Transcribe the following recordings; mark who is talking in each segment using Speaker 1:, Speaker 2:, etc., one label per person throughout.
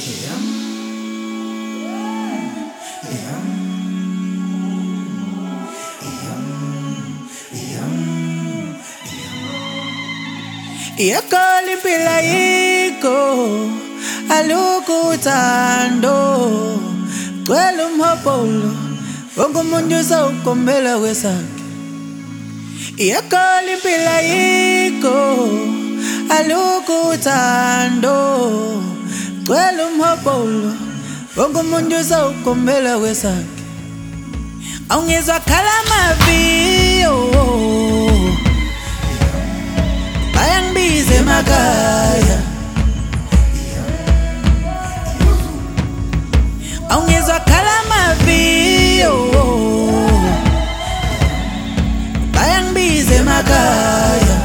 Speaker 1: Iyakali impila yikho alukho uthando gcwele umhobholo wonke umuntu usawugombela kwesakhe. Iyakali impila yikho alukho uthando gcwele umhobholo wonke umuntu usawugombela kwesakhe. Awungizwa khala amaviyo bayangibiza emakhaya. Awungizwa khala amaviyo bayangibiza emakhaya.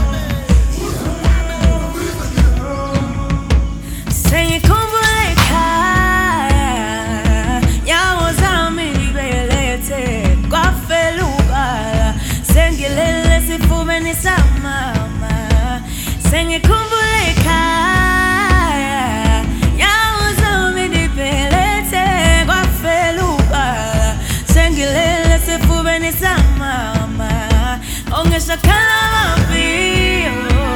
Speaker 2: Sengikhumbula ekhaya nyawo zami ngibelethe kwafela ubala sengilele esifubeni samama. Sengikhumbula ekhaya nyawo zami ngibelethe kwafela ubala sengilele esifubeni samama. Ongisho khala amaviyo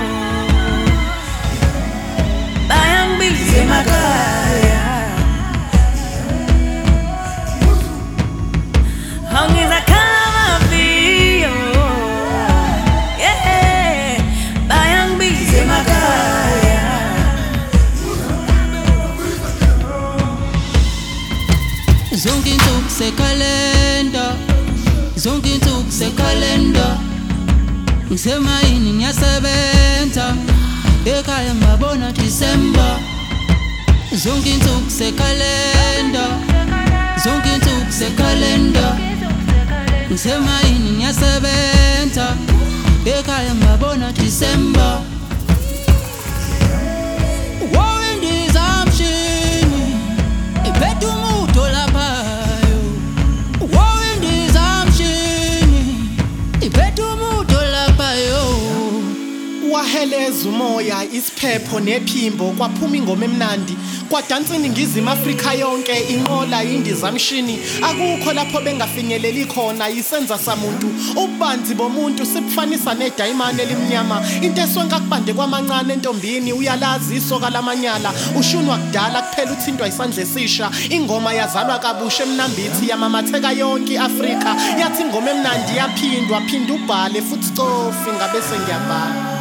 Speaker 2: bayangibiza emakhaya. Ongizwa khala amaviyo bayangibiza emakhaya.
Speaker 3: Zonke insuku sekhalenda, zonke insuku sekhalenda. Ngisemayini ngiyasebenza, ekhaya ngabona December. Zonke insuku sekhalenda, zonke insuku sekhalenda. Ngisemayini ngiyasebenza, ekhaya ngabona December. Wawindizamshini iphethe umuntu laphayo. Wawindizamshini iphethe umuntu laphayo.
Speaker 4: Waheleza umoya isiphepho nephimbo kwaphuma ingoma emnandi kwadansa iningizimu Afrika yonke inqola indizamshini. Akukho lapho bengafinyeleli khona isenza samuntu ububanzi bomuntu sibufanisa nedayimane elimnyama. Into esonke akubande kwamancane entombini uyalazi isoka lamanyala ushunwa kudala kuphela uthintwa isandla esisha. Ingoma yazalwa kabusha emnambithi yamamatheka yonke iAfrika yathi ingoma emnandi yaphindwa phinda ubhale futhi stofi ngabe sengiyabhala.